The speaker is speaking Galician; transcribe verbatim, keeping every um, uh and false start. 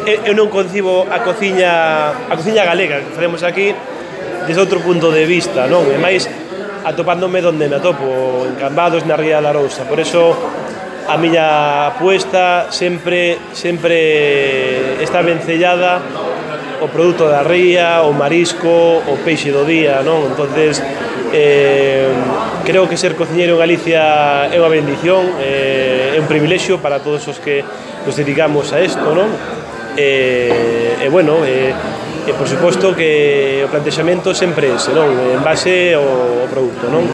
eu non concibo a cociña a cociña galega que facemos aquí desde outro punto de vista, non? E máis atopándome donde me atopo, en Cambados, na Ría da Arousa. Por eso a miña apuesta sempre sempre está vencellada o produto da ría, o marisco, o peixe do día, non? Entonces, eh, creo que ser cociñeiro en Galicia é unha bendición, eh, é un privilexio para todos os que nos dedicamos a isto, non? E, e bueno, e, e por suposto que o plantexamento sempre é ese, non? En base ao, ao produto, non?